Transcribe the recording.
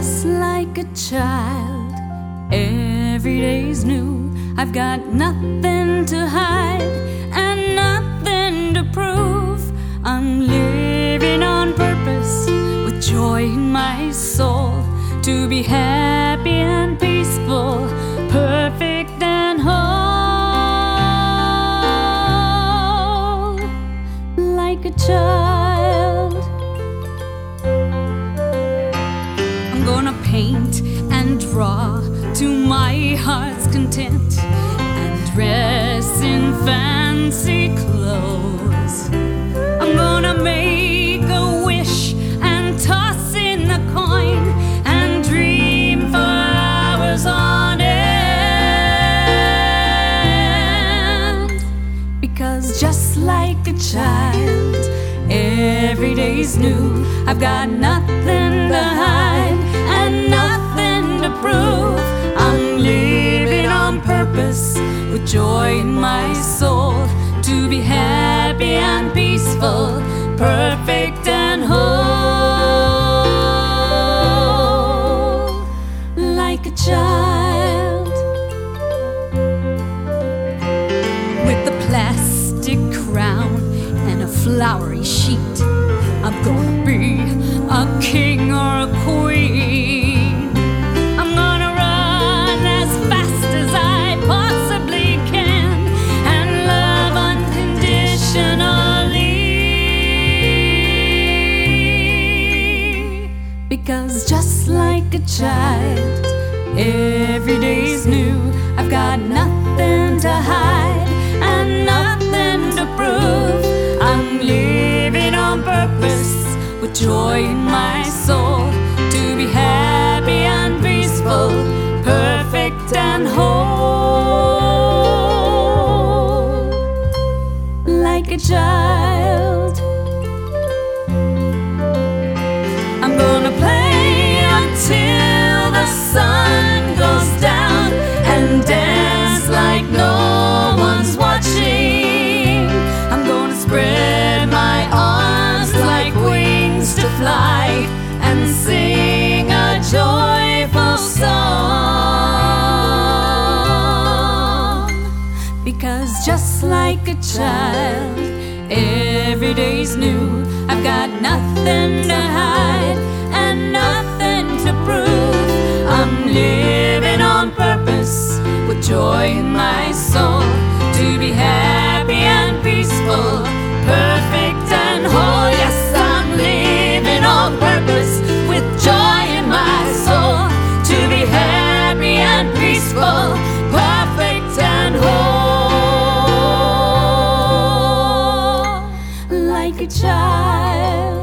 just like a child. Every day's new. I've got nothing to hide and nothing to prove. I'm living on purpose with joy in my soul, to be happy and peaceful, perfect and whole, like a child. I'm gonna paint and draw to my heart's content, and dress in fancy clothes. I'm gonna make a wish and toss in a coin and dream for hours on end. Because just like a child, every day's new. I've got nothing to hide and nothing to prove. I'm living on purpose with joy in my soul, to be happy and peaceful, perfect and whole, like a child. With a plastic crown and a flowery sheet, I'm gonna be a king or a queen. I'm gonna run as fast as I possibly can and love unconditionally. Because just like a child, every day's new. I've got nothing to hide and nothing to prove. I'm living on purpose with joy in my soul, to be happy and peaceful, perfect and whole, like a child. I'm gonna play until the sun goes down and dance like no one's watching. I'm gonna spread my arms like wings to fly and sing a joyful song. Because just like a child, every day's new. I've got nothing to hide and nothing to prove. I'm living on purpose with joy in my soul, to be happy and peaceful, perfect and whole. Yes, I'm living on purpose with joy in my soul, to be happy and peaceful, perfect and whole, like a child.